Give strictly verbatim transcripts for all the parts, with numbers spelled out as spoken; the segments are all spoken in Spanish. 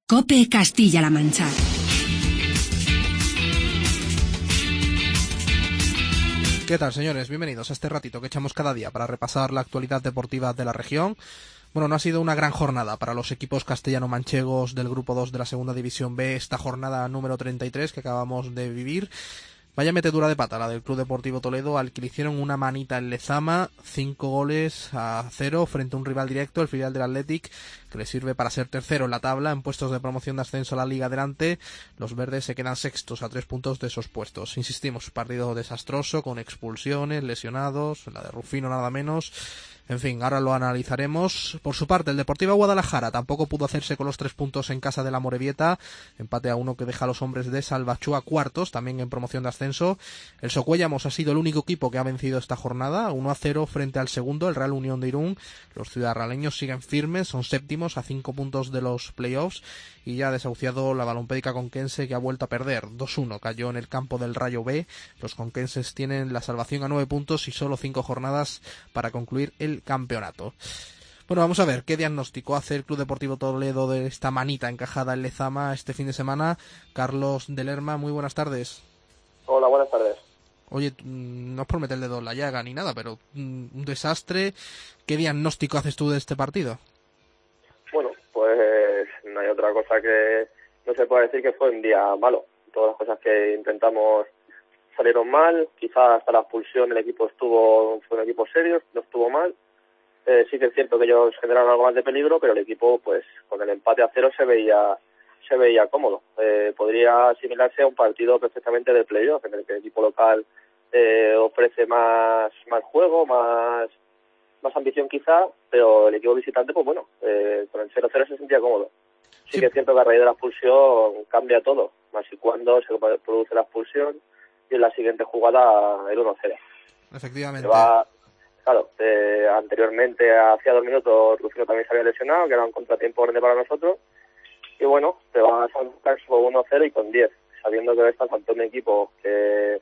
COPE Castilla-La Mancha. ¿Qué tal, señores? Bienvenidos a este ratito que echamos cada día para repasar la actualidad deportiva de la región. Bueno, no ha sido una gran jornada para los equipos castellano-manchegos del Grupo dos de la Segunda División B, esta jornada número treinta y tres que acabamos de vivir. Vaya metedura de pata la del Club Deportivo Toledo, al que le hicieron una manita en Lezama, cinco goles a cero frente a un rival directo, el filial del Athletic, que le sirve para ser tercero en la tabla, en puestos de promoción de ascenso a la Liga Adelante. Los verdes se quedan sextos a tres puntos de esos puestos. Insistimos, partido desastroso, con expulsiones, lesionados, la de Rufino nada menos. En fin, ahora lo analizaremos. Por su parte, el Deportivo Guadalajara tampoco pudo hacerse con los tres puntos en casa de la Morevieta. Empate a uno que deja a los hombres de Salvatxua cuartos, también en promoción de ascenso. El Socuéllamos ha sido el único equipo que ha vencido esta jornada, uno a cero frente al segundo, el Real Unión de Irún. Los ciudadraleños siguen firmes, son séptimos a cinco puntos de los playoffs. Y ya ha desahuciado la Balompédica Conquense, que ha vuelto a perder. dos uno cayó en el campo del Rayo B. Los conquenses tienen la salvación a nueve puntos y solo cinco jornadas para concluir el campeonato. Bueno, vamos a ver qué diagnóstico hace el Club Deportivo Toledo de esta manita encajada en Lezama este fin de semana. Carlos de Lerma, muy buenas tardes. Hola, buenas tardes. Oye, no es por meter el dedo en la llaga ni nada, pero un desastre. ¿Qué diagnóstico haces tú de este partido? Bueno, pues no hay otra cosa que no se puede decir que fue un día malo. Todas las cosas que intentamos salieron mal, quizás hasta la expulsión el equipo estuvo, fue un equipo serio, no estuvo mal. Eh, sí que es cierto que ellos generaron algo más de peligro, pero el equipo, pues, con el empate a cero se veía se veía cómodo. Eh, podría asimilarse a un partido perfectamente de playoff, en el que el equipo local eh, ofrece más más juego, más más ambición quizá, pero el equipo visitante, pues bueno, eh, con el cero cero se sentía cómodo. Sí, sí que es cierto que a raíz de la expulsión cambia todo, más y cuando se produce la expulsión y en la siguiente jugada el uno cero. Efectivamente. Va, claro, eh, anteriormente, hacía dos minutos, Rufino también se había lesionado, que era un contratiempo grande para nosotros, y bueno, te vas a buscar con uno cero y con diez, sabiendo que estás ante un equipo que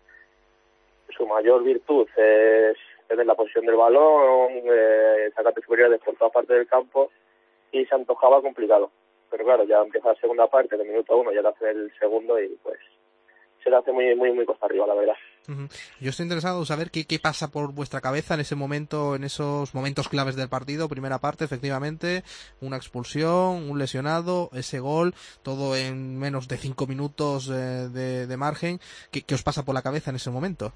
su mayor virtud es tener la posición del balón, eh, sacarte superioridades por toda parte del campo, y se antojaba complicado. Pero claro, ya empieza la segunda parte, del minuto uno, ya te hace el segundo y pues se le hace muy muy muy costa arriba, la verdad. Uh-huh. Yo estoy interesado en saber qué, qué pasa por vuestra cabeza en ese momento, en esos momentos claves del partido. Primera parte, efectivamente, una expulsión, un lesionado, ese gol, todo en menos de cinco minutos eh, de, de margen. ¿Qué, ¿Qué os pasa por la cabeza en ese momento?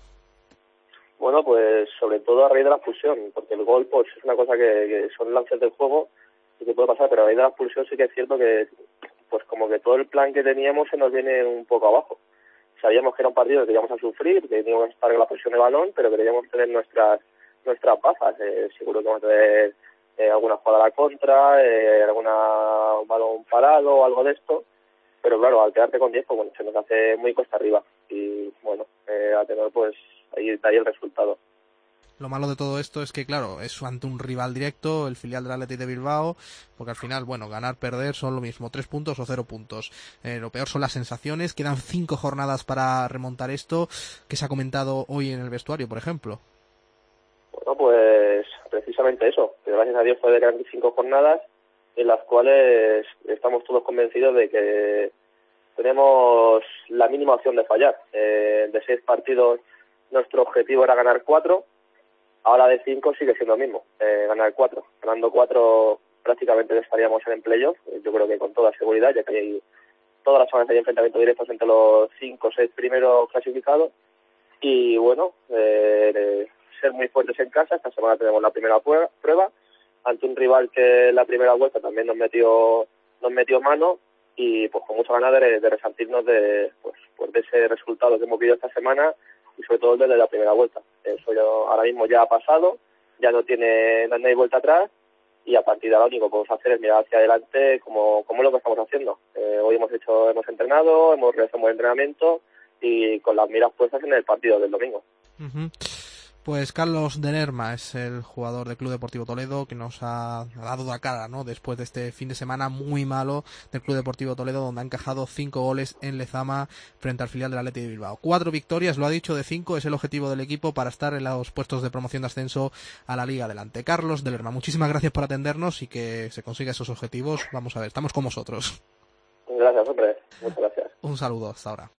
Bueno, pues sobre todo a raíz de la expulsión, porque el gol pues es una cosa que, que son lances del juego y que puede pasar, pero a raíz de la expulsión sí que es cierto que pues como que todo el plan que teníamos se nos viene un poco abajo. Sabíamos que era un partido que íbamos a sufrir, que teníamos que estar en la posición de balón, pero queríamos tener nuestras nuestras bazas. Eh, seguro que vamos a tener eh, alguna jugada a la contra, eh, alguna un balón parado o algo de esto, pero claro, al quedarte con diez, pues bueno, se nos hace muy costa arriba y bueno, eh, a tener pues ahí está ahí el resultado. Lo malo de todo esto es que, claro, es ante un rival directo, el filial del Athletic de Bilbao, porque al final, bueno, ganar, perder son lo mismo, tres puntos o cero puntos. Eh, lo peor son las sensaciones, quedan cinco jornadas para remontar esto, que se ha comentado hoy en el vestuario, por ejemplo. Bueno, pues precisamente eso, que gracias a Dios puede quedar cinco jornadas en las cuales estamos todos convencidos de que tenemos la mínima opción de fallar. Eh, de seis partidos, nuestro objetivo era ganar cuatro. Ahora de cinco sigue siendo lo mismo, eh, ganar cuatro. Ganando cuatro prácticamente estaríamos en el playoff, yo creo que con toda seguridad, ya que hay, todas las semanas hay enfrentamientos directos entre los cinco o seis primeros clasificados. Y bueno, eh, ser muy fuertes en casa. Esta semana tenemos la primera prueba, prueba ante un rival que en la primera vuelta también nos metió nos metió mano y pues con mucha ganas de, de resentirnos de, pues, pues de ese resultado que hemos vivido esta semana y sobre todo desde la primera vuelta. Eso ya, ahora mismo ya ha pasado, ya no tiene no hay vuelta atrás y a partir de ahora lo único que podemos hacer es mirar hacia adelante como, como lo que estamos haciendo. Eh, hoy hemos hecho hemos entrenado, hemos realizado un buen entrenamiento y con las miras puestas en el partido del domingo. Uh-huh. Pues Carlos de Lerma es el jugador del Club Deportivo Toledo que nos ha dado la cara, ¿no? Después de este fin de semana muy malo del Club Deportivo Toledo, donde ha encajado cinco goles en Lezama frente al filial del Athletic de Bilbao. Cuatro victorias, lo ha dicho, de cinco es el objetivo del equipo para estar en los puestos de promoción de ascenso a la Liga Adelante. Carlos de Lerma, muchísimas gracias por atendernos y que se consiga esos objetivos. Vamos a ver, estamos con vosotros. Gracias, hombre. Muchas gracias. Un saludo, hasta ahora.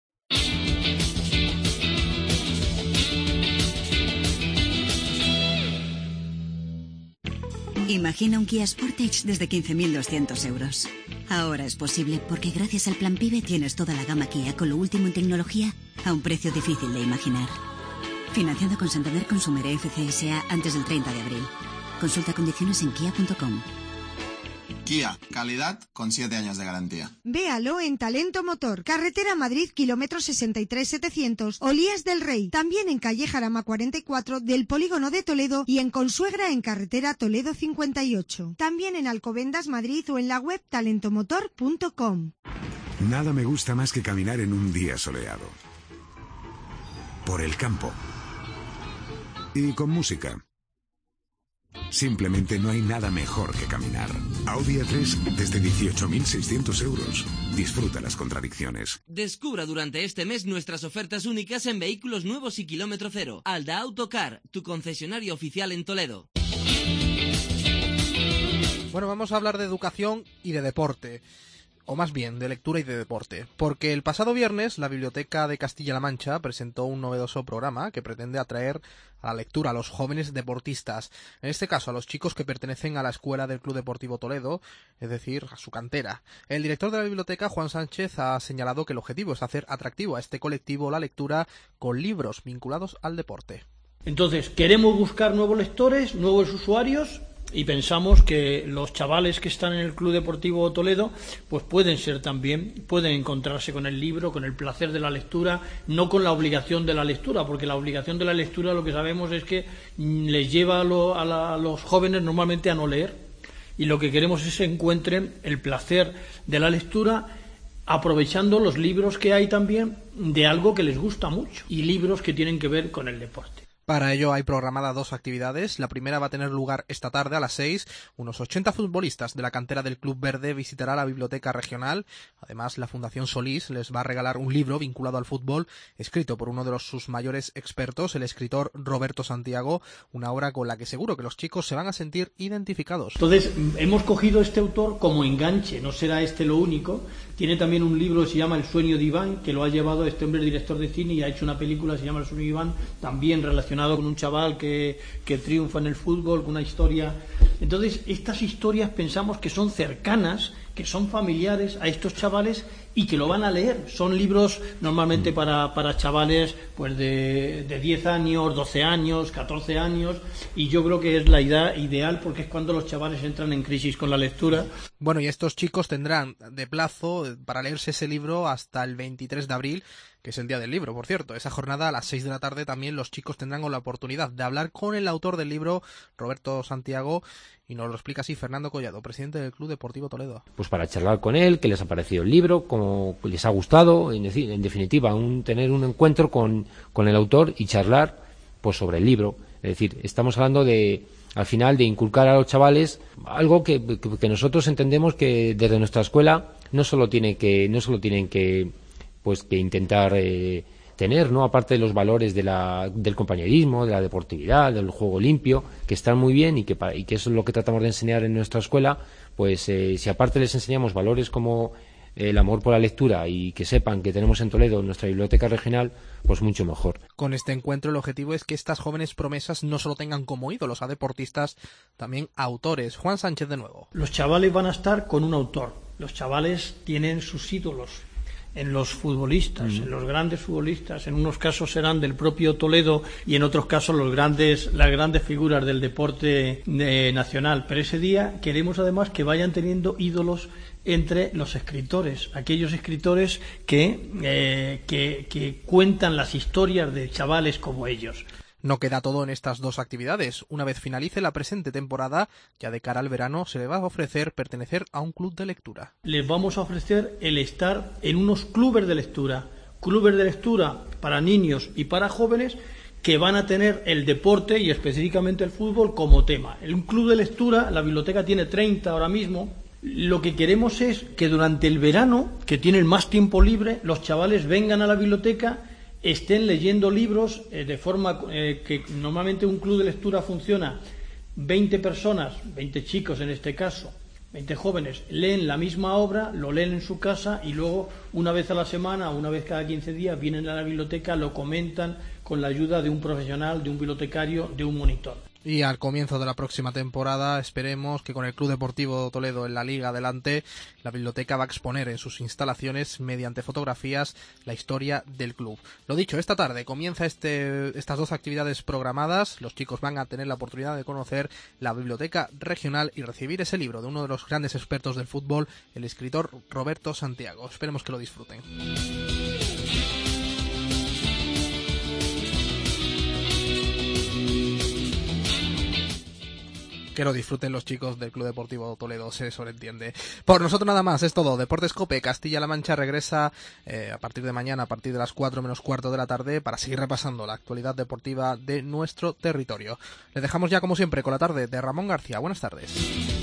Imagina un Kia Sportage desde quince mil doscientos euros. Ahora es posible porque gracias al Plan PIBE tienes toda la gama Kia con lo último en tecnología a un precio difícil de imaginar. Financiado con Santander Consumer F C S A antes del treinta de abril. Consulta condiciones en kia punto com. Kia, calidad con siete años de garantía. Véalo en Talento Motor, carretera Madrid, kilómetro sesenta y tres setecientos, Olías del Rey. También en calle Jarama cuarenta y cuatro del Polígono de Toledo y en Consuegra en carretera Toledo cincuenta y ocho. También en Alcobendas, Madrid o en la web talento motor punto com. Nada me gusta más que caminar en un día soleado. Por el campo. Y con música. Simplemente no hay nada mejor que caminar. Audi A tres desde dieciocho mil seiscientos euros. Disfruta las contradicciones. Descubra durante este mes nuestras ofertas únicas en vehículos nuevos y kilómetro cero. Alda Autocar, tu concesionario oficial en Toledo. Bueno, vamos a hablar de educación y de deporte. O más bien, de lectura y de deporte, porque el pasado viernes la Biblioteca de Castilla-La Mancha presentó un novedoso programa que pretende atraer a la lectura a los jóvenes deportistas, en este caso a los chicos que pertenecen a la escuela del Club Deportivo Toledo, es decir, a su cantera. El director de la biblioteca, Juan Sánchez, ha señalado que el objetivo es hacer atractivo a este colectivo la lectura con libros vinculados al deporte. Entonces, queremos buscar nuevos lectores, nuevos usuarios, y pensamos que los chavales que están en el Club Deportivo Toledo pues pueden ser también, pueden encontrarse con el libro, con el placer de la lectura, no con la obligación de la lectura, porque la obligación de la lectura lo que sabemos es que les lleva a, lo, a, la, a los jóvenes normalmente a no leer, y lo que queremos es que encuentren el placer de la lectura aprovechando los libros que hay también de algo que les gusta mucho y libros que tienen que ver con el deporte. Para ello hay programada dos actividades. La primera va a tener lugar esta tarde a las seis. Unos ochenta futbolistas de la cantera del Club Verde visitará la biblioteca regional. Además, la Fundación Solís les va a regalar un libro vinculado al fútbol, escrito por uno de los, sus mayores expertos, el escritor Roberto Santiago, una obra con la que seguro que los chicos se van a sentir identificados. Entonces, hemos cogido este autor como enganche, no será este lo único. Tiene también un libro que se llama El sueño de Iván, que lo ha llevado este hombre director de cine y ha hecho una película que se llama El sueño de Iván, también relacionado con un chaval que, que triunfa en el fútbol, con una historia. Entonces, estas historias pensamos que son cercanas, que son familiares a estos chavales y que lo van a leer. Son libros normalmente para, para chavales pues de, de diez años, doce años, catorce años, y yo creo que es la idea ideal porque es cuando los chavales entran en crisis con la lectura. Bueno, y estos chicos tendrán de plazo para leerse ese libro hasta el veintitrés de abril, que es el día del libro, por cierto. Esa jornada a las seis de la tarde también los chicos tendrán la oportunidad de hablar con el autor del libro, Roberto Santiago, y nos lo explica así Fernando Collado, presidente del Club Deportivo Toledo. Pues para charlar con él, qué les ha parecido el libro, cómo les ha gustado, en, decir, en definitiva, un, tener un encuentro con, con el autor y charlar pues sobre el libro. Es decir, estamos hablando de, al final, de inculcar a los chavales algo que, que, que nosotros entendemos que desde nuestra escuela no solo tiene que, no solo tienen que pues que intentar eh, tener, ¿no? Aparte de los valores de la, del compañerismo, de la deportividad, del juego limpio, que están muy bien y que, y que eso es lo que tratamos de enseñar en nuestra escuela, pues eh, si aparte les enseñamos valores como el amor por la lectura y que sepan que tenemos en Toledo nuestra biblioteca regional, pues mucho mejor. Con este encuentro el objetivo es que estas jóvenes promesas no solo tengan como ídolos a deportistas, también a autores. Juan Sánchez de nuevo. Los chavales van a estar con un autor. Los chavales tienen sus ídolos en los futbolistas, mm. en los grandes futbolistas. En unos casos serán del propio Toledo y en otros casos los grandes, las grandes figuras del deporte eh, nacional. Pero ese día queremos además que vayan teniendo ídolos entre los escritores, aquellos escritores que, eh, que, que cuentan las historias de chavales como ellos. No queda todo en estas dos actividades. Una vez finalice la presente temporada, ya de cara al verano, se le va a ofrecer pertenecer a un club de lectura. Les vamos a ofrecer el estar en unos clubes de lectura, clubes de lectura para niños y para jóvenes que van a tener el deporte y específicamente el fútbol como tema. En un club de lectura, la biblioteca tiene treinta ahora mismo. Lo que queremos es que durante el verano, que tienen más tiempo libre, los chavales vengan a la biblioteca, estén leyendo libros eh, de forma eh, que normalmente un club de lectura funciona veinte personas, veinte chicos en este caso, veinte jóvenes leen la misma obra, lo leen en su casa y luego una vez a la semana, una vez cada quince días, vienen a la biblioteca, lo comentan con la ayuda de un profesional, de un bibliotecario, de un monitor. Y al comienzo de la próxima temporada esperemos que con el Club Deportivo Toledo en la Liga adelante, la biblioteca va a exponer en sus instalaciones mediante fotografías la historia del club. Lo dicho, esta tarde comienza este, estas dos actividades programadas. Los chicos van a tener la oportunidad de conocer la biblioteca regional y recibir ese libro de uno de los grandes expertos del fútbol, el escritor Roberto Santiago. Esperemos que lo disfruten. Que lo disfruten los chicos del Club Deportivo Toledo, se sobreentiende. Por nosotros nada más, es todo. Deportes Cope, Castilla-La Mancha regresa eh, a partir de mañana, a partir de las cuatro menos cuarto de la tarde, para seguir repasando la actualidad deportiva de nuestro territorio. Les dejamos ya, como siempre, con la tarde de Ramón García. Buenas tardes.